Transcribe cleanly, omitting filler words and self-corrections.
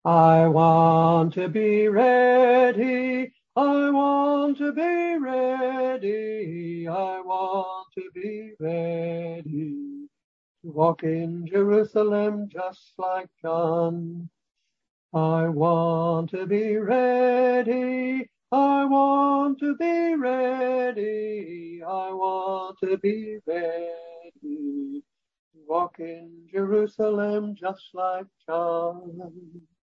I want to be ready. I want to be ready. I want to be ready to walk in Jerusalem just like John. I want to be ready. I want to be ready. I want to be ready to walk in Jerusalem just like John.